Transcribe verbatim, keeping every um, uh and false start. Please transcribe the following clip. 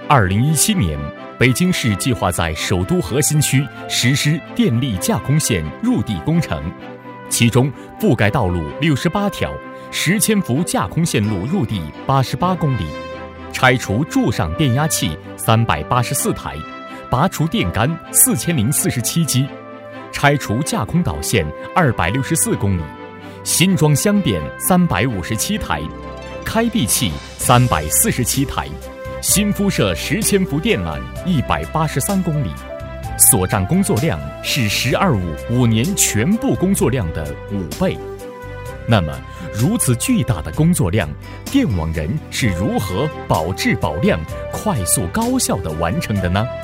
二零一七年，北京市计划在首都核心区实施电力架空线入地工程，其中覆盖道路六十八条，十千伏架空线路入地八十八公里，拆除柱上电压器三百八十四台，拔除电杆四千零四十七基，拆除架空导线二百六十四公里，新装箱电三百五十七台，开闭器三百四十七台，新敷设十千伏电缆一百八十三公里，所占工作量是“十二五”五年全部工作量的五倍。那么，如此巨大的工作量，电网人是如何保质保量、快速高效地完成的呢？